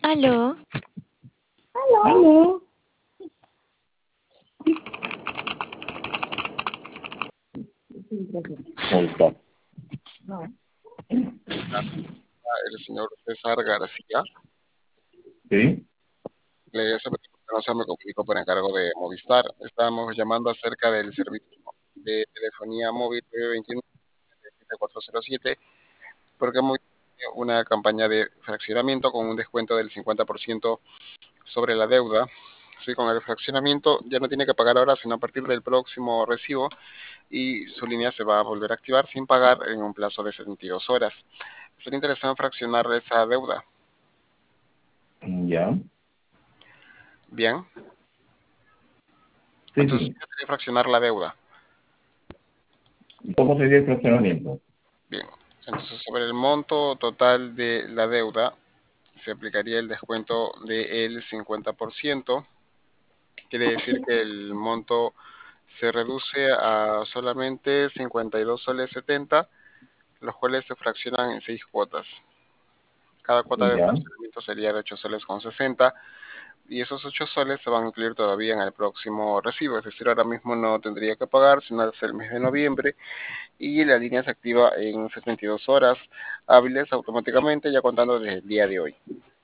Aló, Aló. Ahí está. El señor César García. ¿Sí? No se me comunicó por encargo de Movistar. Estábamos llamando acerca del servicio de telefonía móvil 921-7407 porque hemos hecho una campaña de fraccionamiento con un descuento del 50% sobre la deuda. Sí, con el fraccionamiento ya no tiene que pagar ahora, sino a partir del próximo recibo y su línea se va a volver a activar sin pagar en un plazo de 72 horas. ¿Sería interesante en fraccionar esa deuda? Ya. Bien, Sí, entonces, sí. ¿qué sería fraccionar la deuda? ¿Cómo sería el fraccionamiento? Bien, entonces sobre el monto total de la deuda se aplicaría el descuento del 50%. Quiere decir que el monto se reduce a solamente 52 soles 70, los cuales se fraccionan en 6 cuotas. Cada cuota de Ya. fraccionamiento sería de 8 soles con 60 y esos 8 soles se van a incluir todavía en el próximo recibo, es decir, ahora mismo no tendría que pagar, sino hasta el mes de noviembre, y la línea se activa en 72 horas hábiles automáticamente, ya contando desde el día de hoy.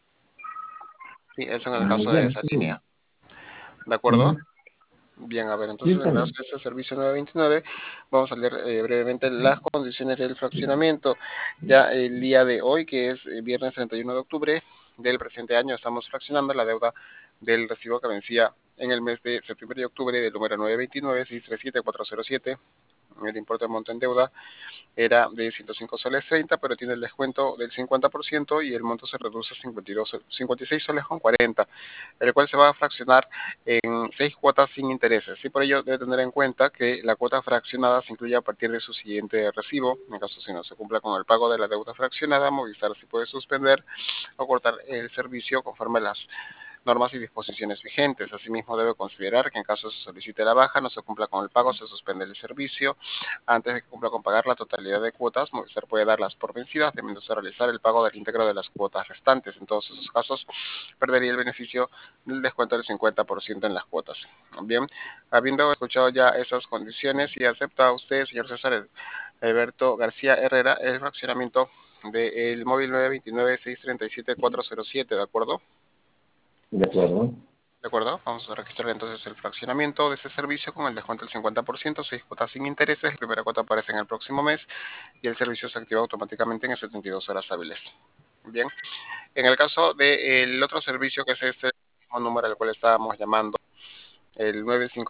Sí, eso en el caso de Ya. esa Sí. línea. ¿De acuerdo? Ujú. Bien, a ver, Sí, entonces en está el caso bien. de este servicio 929, vamos a leer brevemente las condiciones del fraccionamiento. Ya el día de hoy, que es viernes 31 de octubre del presente año, estamos fraccionando la deuda del recibo que vencía en el mes de septiembre y octubre del número 929-637-407. El importe de monto en deuda era de 105 soles 30, pero tiene el descuento del 50% y el monto se reduce a 56 soles con 40, el cual se va a fraccionar en 6 cuotas sin intereses. Y por ello debe tener en cuenta que la cuota fraccionada se incluye a partir de su siguiente recibo. En caso si no se cumpla con el pago de la deuda fraccionada, Movistar sí puede suspender o cortar el servicio conforme a las normas y disposiciones vigentes. Asimismo, debe considerar que en caso se solicite la baja, no se cumpla con el pago, se suspende el servicio. Antes de que cumpla con pagar la totalidad de cuotas, Movistar puede darlas por vencidas, debiéndose realizar el pago del íntegro de las cuotas restantes. En todos esos casos, perdería el beneficio del descuento del 50% en las cuotas. Bien, habiendo escuchado ya esas condiciones, y acepta usted, señor César Alberto García Herrera, el fraccionamiento del móvil 929-637-407, ¿de acuerdo? De acuerdo. De acuerdo, vamos a registrar entonces el fraccionamiento de ese servicio con el descuento del 50%, 6 cuotas sin intereses, la primera cuota aparece en el próximo mes y el servicio se activa automáticamente en 72 horas hábiles. Bien, en el caso del otro servicio, que es este mismo número al cual estábamos llamando, el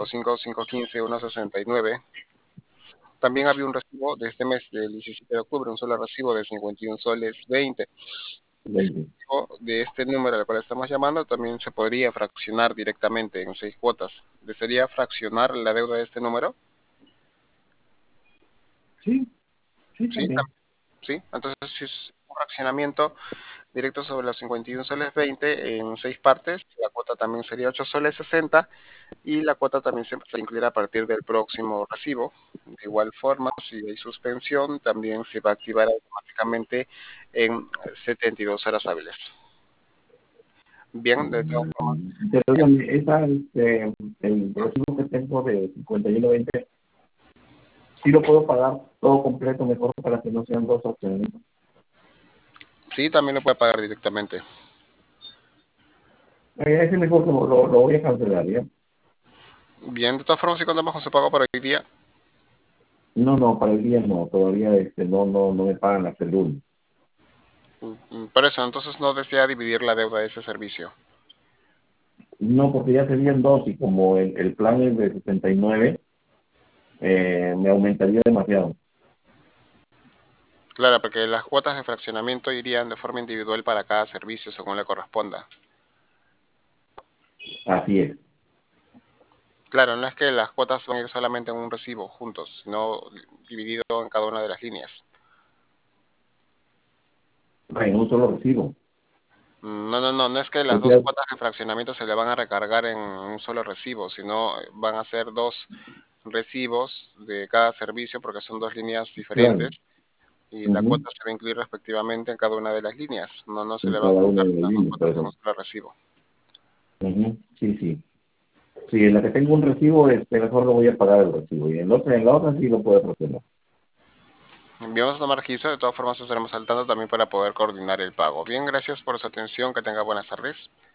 955-515-169, también había un recibo de este mes, del 17 de octubre, un solo recibo de 51 soles 20. Ese Veinte. recibo de este número al cual estamos llamando también se podría fraccionar directamente en 6 cuotas. ¿Desearía fraccionar la deuda de este número? Sí, sí, Sí, también. sí. Entonces, si es un fraccionamiento directo sobre los 51 soles 20 en 6 partes, la cuota también sería 8 soles 60 y la cuota también se incluirá a partir del próximo recibo. De igual forma, si hay suspensión, también se va a activar automáticamente en 72 horas hábiles. Bien, de todas formas, Pero dígame, el recibo que tengo de 51.20, sí lo puedo pagar todo completo, mejor para que no sean dos opciones. sí, también lo puede pagar directamente. Ese mejor lo voy a cancelar, ¿ya? Bien, de todas formas, si contamos con su pago para hoy día, No, no, para el día no, todavía no me pagan hasta el lunes. por eso, entonces no desea dividir la deuda de ese servicio. No, porque ya serían dos y como el plan es de 69, me aumentaría demasiado. Claro, porque las cuotas de fraccionamiento irían de forma individual para cada servicio según le corresponda. Así es. Claro, no es que las cuotas van a ir solamente en un recibo juntos, sino dividido en cada una de las líneas. En un solo recibo. No, no, no, no es que O las dos sea, cuotas de fraccionamiento se le van a recargar en un solo recibo, sino van a ser dos recibos de cada servicio porque son dos líneas claro, diferentes. y la Ujú. cuota se va a incluir respectivamente en cada una de las líneas. No se En le va a cada una juntar de las las dos líneas, cuotas por en un ejemplo. solo recibo. Ujú. Sí, sí. Si en la que tengo un recibo, mejor lo voy a pagar el recibo. Y en la otra sí lo puedo proceder. Bien, vamos a tomar registro, de todas formas estaremos saltando también para poder coordinar el pago. Bien, gracias por su atención, que tenga buenas tardes.